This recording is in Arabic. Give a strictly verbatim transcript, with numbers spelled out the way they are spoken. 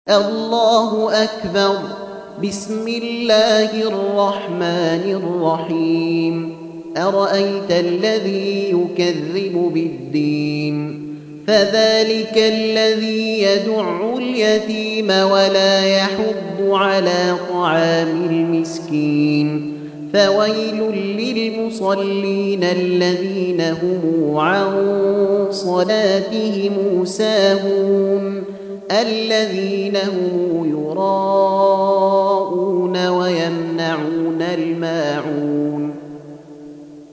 الله أكبر. بسم الله الرحمن الرحيم. أرأيت الذي يكذب بالدين فذلك الذي يدع اليتيم ولا يحض على طعام المسكين فويل للمصلين الذين هم عن صلاتهم ساهون الذين هم يراءون ويمنعون الماعون